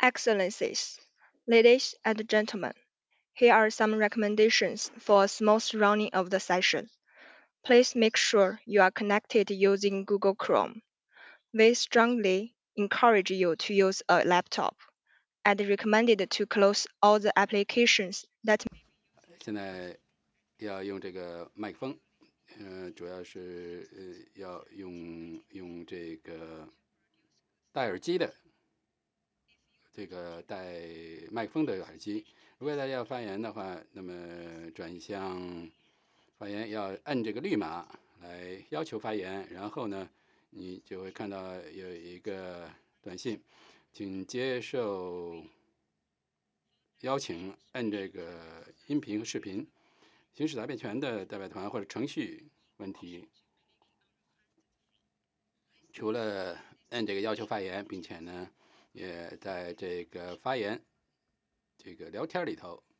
Excellencies, ladies and gentlemen, here are some recommendations for a smooth running of the session. Please make sure you are connected using Google Chrome. We strongly encourage you to use a laptop and recommended to close all the applications that 现在要用这个麦克风，主要是要用这个戴耳机的这个带麦克风的耳机。如果大家要发言的话，那么转向发言要按这个绿码来要求发言，然后呢，你就会看到有一个短信，请接受邀请，按这个音频和视频。行使答辩权的代表团或者程序问题，除了按这个要求发言，并且呢，也在这个发言这个聊天里头